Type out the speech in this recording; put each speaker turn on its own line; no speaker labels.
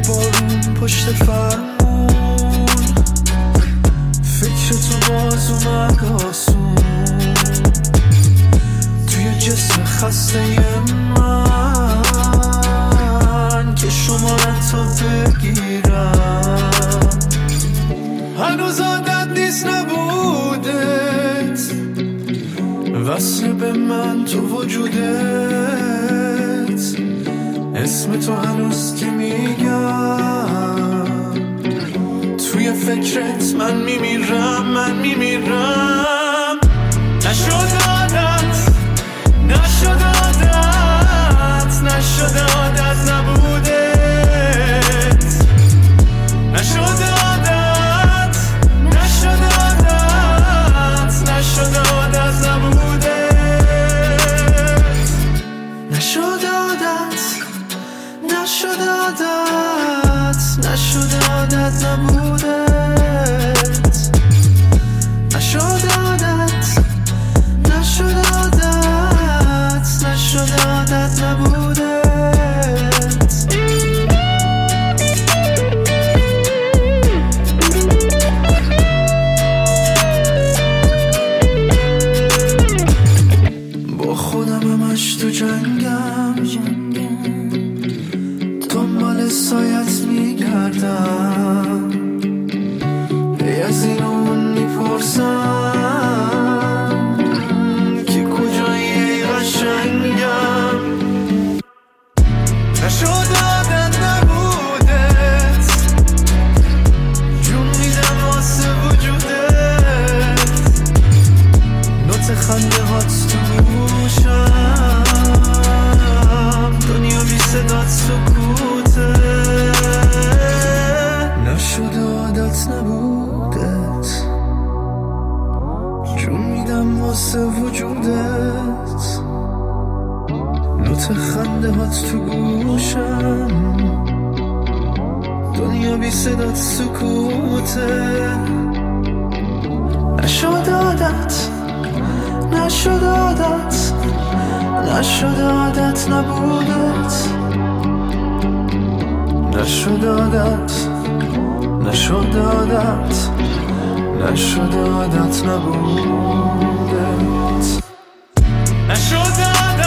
بارون پشت فرمون، فکر تو باز اومد آسون توی جسم خسته من که شمارت رو بگیرم. هنوز عادت نیست نبودت وصل به من تو وجودت، اسم تو هنوز که میگم توی فکرت من میمیرم، من میمیرم. نشد عادت، نشد عادت، نشد عادت نبودت، نشد عادت، نشد عادت، نشد عادت نبودت، نشد عادت، نشد عادت، نشد عادت نبودت، نشد عادت، نشد عادت، نشد عادت نبودت. با خودم همش تو جنگم، دنبال سایت میگردم، هی از این اون میپرسم که کجایی قشنگم. نشد عادت نبودت، جون میدم واسه وجودت، نوت خنده هات تو گوشم، دنیا بی صدات سکوته. نشد عادت نبودت، جون میدم واسه وجودت، نوت خنده هات تو گوشم، دنیا بی صدات سکوته. نشد عادت، نشد عادت، نشد عادت نبودت، نشد عادت، نشد عادت، نشد عادت نبودت، نشد عادت.